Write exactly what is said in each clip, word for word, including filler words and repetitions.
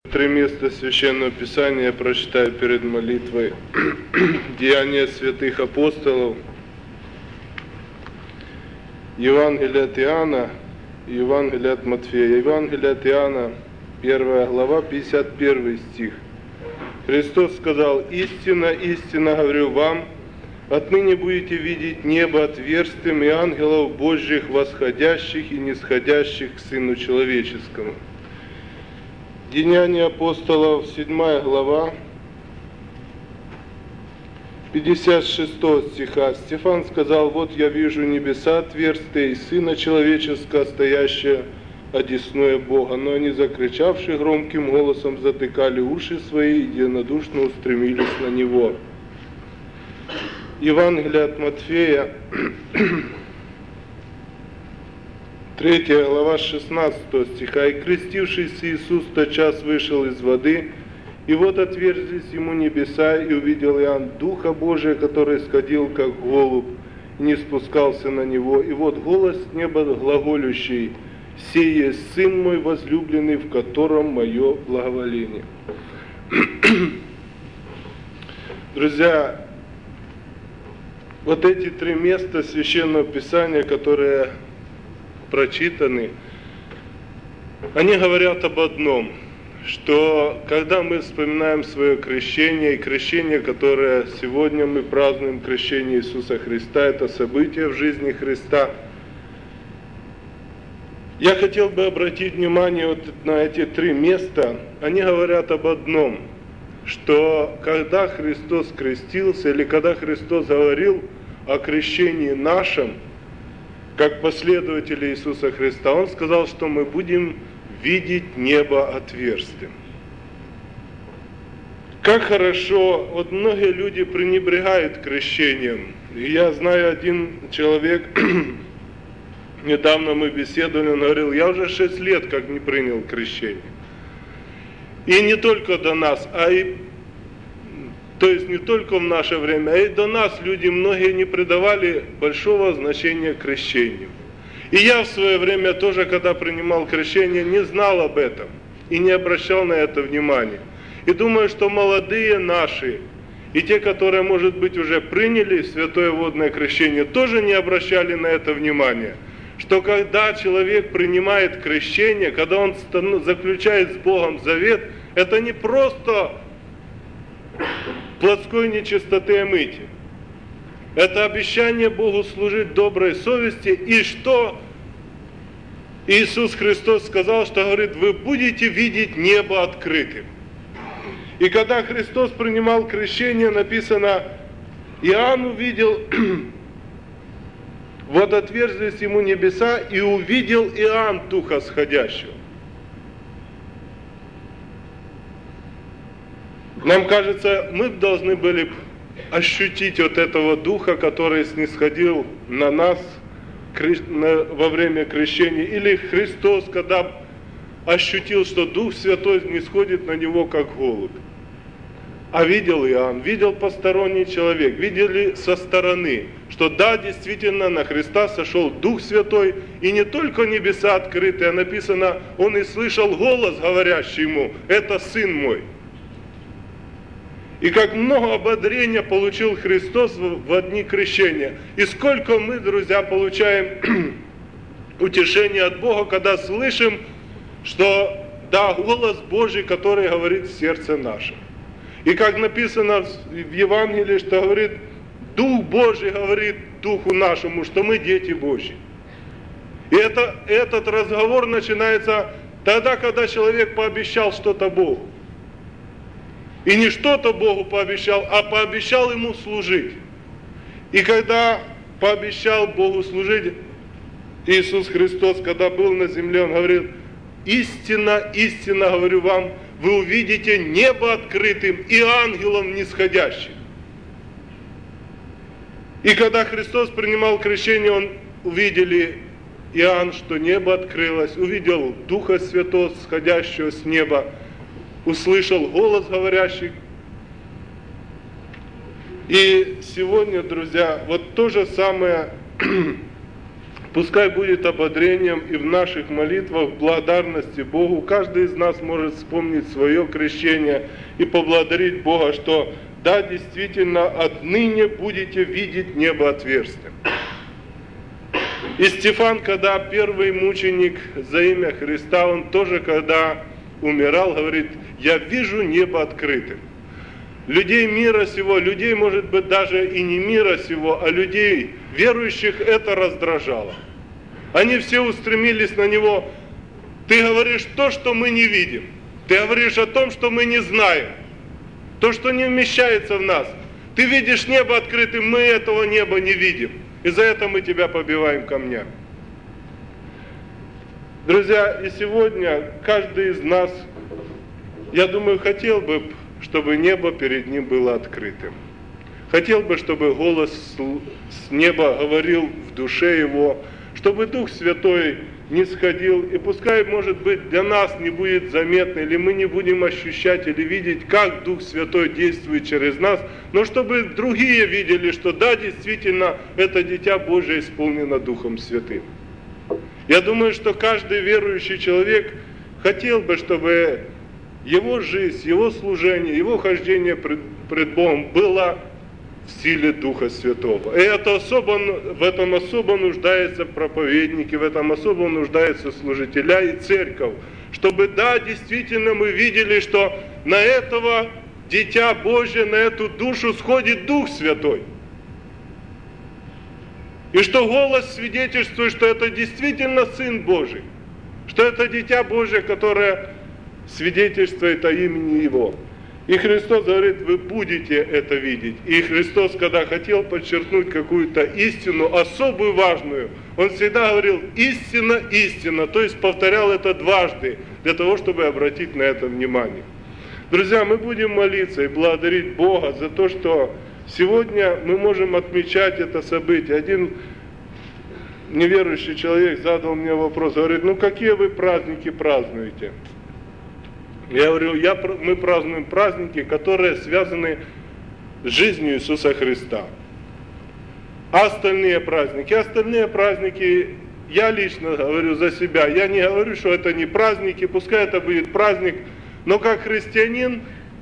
Три места Священного Писания я прочитаю перед молитвой. Деяния святых апостолов, Евангелие от Иоанна и Евангелие от Матфея. Евангелие от Иоанна, первая глава, пятьдесят первый стих. Христос сказал: «Истинно, истинно говорю вам, отныне будете видеть небо отверстым и ангелов Божьих, восходящих и нисходящих к Сыну Человеческому». Деяния апостолов, седьмая глава, пятьдесят шестого стиха. Стефан сказал: «Вот я вижу небеса отверстые и Сына Человеческого, стоящего одесную Бога». Но они, закричавшие громким голосом, затыкали уши свои и единодушно устремились на Него. Евангелие от Матфея, третья глава, шестнадцатого стиха. «И крестившийся Иисус тотчас вышел из воды, и вот отверзлись ему небеса, и увидел Иоанн Духа Божия, который сходил, как голубь, и не спускался на него. И вот голос с неба глаголющий: «Сей есть Сын мой возлюбленный, в котором мое благоволение». Друзья, вот эти три места Священного Писания, которые прочитаны, они говорят об одном, что когда мы вспоминаем свое крещение, и крещение, которое сегодня мы празднуем, крещение Иисуса Христа, это событие в жизни Христа, я хотел бы обратить внимание вот на эти три места. Они говорят об одном, что когда Христос крестился, или когда Христос говорил о крещении нашем, как последователи Иисуса Христа, Он сказал, что мы будем видеть небо отверстым. Как хорошо, вот многие люди пренебрегают крещением. И я знаю один человек, недавно мы беседовали, он говорил: я уже шесть лет как не принял крещение. И не только до нас, а и То есть не только в наше время, а и до нас люди многие не придавали большого значения крещению. И я в свое время тоже, когда принимал крещение, не знал об этом и не обращал на это внимания. И думаю, что молодые наши и те, которые, может быть, уже приняли святое водное крещение, тоже не обращали на это внимания. Что когда человек принимает крещение, когда он заключает с Богом завет, это не просто плотской нечистоты омытия. Это обещание Богу служить доброй совести. И что Иисус Христос сказал, что говорит: вы будете видеть небо открытым. И когда Христос принимал крещение, написано, Иоанн увидел, вот отверзлись ему небеса, и увидел Иоанн Духа сходящего. Нам кажется, мы должны были ощутить вот этого Духа, который снисходил на нас во время крещения. Или Христос, когда ощутил, что Дух Святой нисходит на Него, как голубь. А видел Иоанн, видел посторонний человек, видели со стороны, что да, действительно, на Христа сошел Дух Святой, и не только небеса открыты, а написано, он и слышал голос, говорящий ему: «Это Сын мой». И как много ободрения получил Христос в дни крещения. И сколько мы, друзья, получаем утешения от Бога, когда слышим, что да, голос Божий, который говорит в сердце нашем. И как написано в Евангелии, что говорит, Дух Божий говорит Духу нашему, что мы дети Божьи. И это, этот разговор начинается тогда, когда человек пообещал что-то Богу. И не что-то Богу пообещал, а пообещал Ему служить. И когда пообещал Богу служить, Иисус Христос, когда был на земле, Он говорил: истинно, истинно говорю вам, вы увидите небо открытым и ангелом нисходящим. И когда Христос принимал крещение, Он увидели Иоанн, что небо открылось, увидел Духа Святого, сходящего с неба, услышал голос говорящий. И сегодня, друзья, вот то же самое Пускай будет ободрением и в наших молитвах благодарности Богу. Каждый из нас может вспомнить свое крещение и поблагодарить Бога, что да, действительно, отныне будете видеть небо отверстием. И Стефан, когда первый мученик за имя Христа, он тоже, когда умирал, говорит: я вижу небо открытым. Людей мира сего, людей, может быть, даже и не мира сего, а людей, верующих, это раздражало. Они все устремились на него. Ты говоришь то, что мы не видим. Ты говоришь о том, что мы не знаем. То, что не вмещается в нас. Ты видишь небо открытым, мы этого неба не видим. И за это мы тебя побиваем камнями. Друзья, и сегодня каждый из нас, я думаю, хотел бы, чтобы небо перед ним было открытым. Хотел бы, чтобы голос с неба говорил в душе его, чтобы Дух Святой не сходил, и пускай, может быть, для нас не будет заметно, или мы не будем ощущать или видеть, как Дух Святой действует через нас, но чтобы другие видели, что да, действительно, это Дитя Божие исполнено Духом Святым. Я думаю, что каждый верующий человек хотел бы, чтобы его жизнь, его служение, его хождение пред, пред Богом было в силе Духа Святого. И это особо, в этом особо нуждаются проповедники, в этом особо нуждаются служителя и церковь. Чтобы, да, действительно мы видели, что на этого Дитя Божие, на эту душу сходит Дух Святой. И что голос свидетельствует, что это действительно Сын Божий. Что это Дитя Божие, которое свидетельствует о имени Его. И Христос говорит: вы будете это видеть. И Христос, когда хотел подчеркнуть какую-то истину, особую, важную, Он всегда говорил: истина, истина. То есть повторял это дважды, для того, чтобы обратить на это внимание. Друзья, мы будем молиться и благодарить Бога за то, что сегодня мы можем отмечать это событие. Один неверующий человек задал мне вопрос, говорит: ну какие вы праздники празднуете? Я говорю, я, мы празднуем праздники, которые связаны с жизнью Иисуса Христа. А остальные праздники, остальные праздники, я лично говорю за себя, я не говорю, что это не праздники, пускай это будет праздник, но как христианин,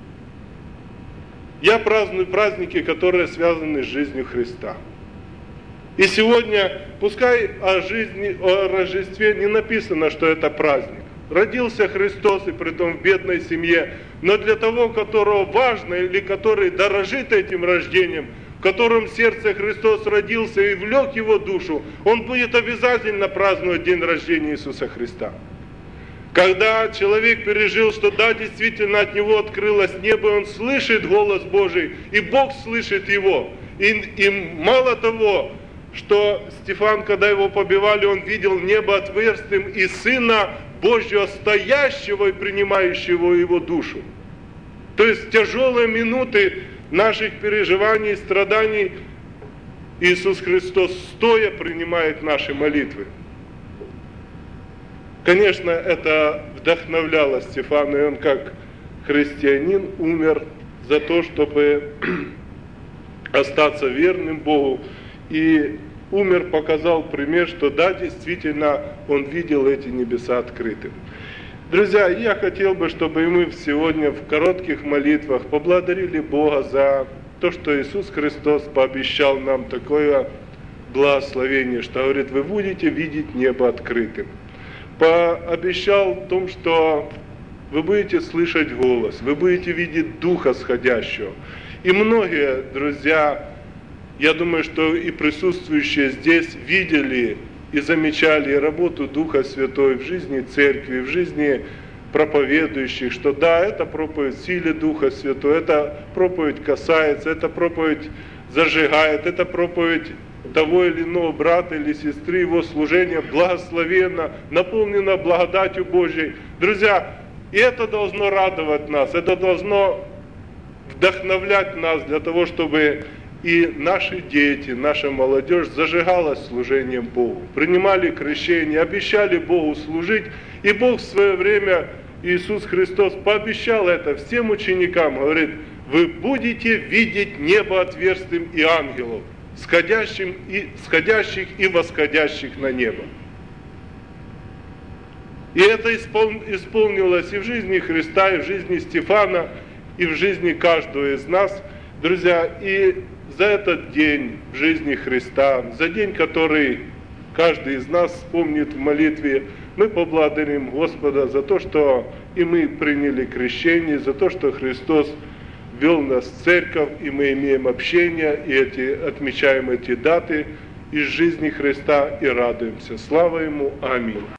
я праздную праздники, которые связаны с жизнью Христа. И сегодня, пускай о жизни, о Рождестве не написано, что это праздник. Родился Христос, и притом в бедной семье, но для того, которого важно, или который дорожит этим рождением, в котором сердце Христос родился и влек его душу, он будет обязательно праздновать день рождения Иисуса Христа. Когда человек пережил, что да, действительно от него открылось небо, он слышит голос Божий, и Бог слышит его. И, и мало того, что Стефан, когда его побивали, он видел небо отверстым и Сына Божьего, стоящего и принимающего его душу. То есть в тяжелые минуты наших переживаний и страданий Иисус Христос стоя принимает наши молитвы. Конечно, это вдохновляло Стефана, и он как христианин умер за то, чтобы остаться верным Богу. И умер, показал пример, что да, действительно, он видел эти небеса открытыми. Друзья, я хотел бы, чтобы мы сегодня в коротких молитвах поблагодарили Бога за то, что Иисус Христос пообещал нам такое благословение, что говорит: вы будете видеть небо открытым. Пообещал в том, что вы будете слышать голос, вы будете видеть Духа сходящего. И многие, друзья, я думаю, что и присутствующие здесь видели и замечали работу Духа Святого в жизни церкви, в жизни проповедующих, что да, эта проповедь в силе Духа Святого, эта проповедь касается, эта проповедь зажигает, эта проповедь того или иного брата или сестры, его служение благословенно, наполнено благодатью Божьей. Друзья, и это должно радовать нас, это должно вдохновлять нас для того, чтобы и наши дети, наша молодежь зажигалась служением Богу, принимали крещение, обещали Богу служить, и Бог в свое время, Иисус Христос, пообещал это всем ученикам, говорит: вы будете видеть небо отверстым и ангелов. сходящим и, сходящих и восходящих на небо. И это исполнилось и в жизни Христа, и в жизни Стефана, и в жизни каждого из нас. Друзья, и за этот день в жизни Христа, за день, который каждый из нас вспомнит в молитве, мы поблагодарим Господа за то, что и мы приняли крещение, за то, что Христос ввел нас в церковь, и мы имеем общение, и эти, отмечаем эти даты из жизни Христа и радуемся. Слава Ему! Аминь!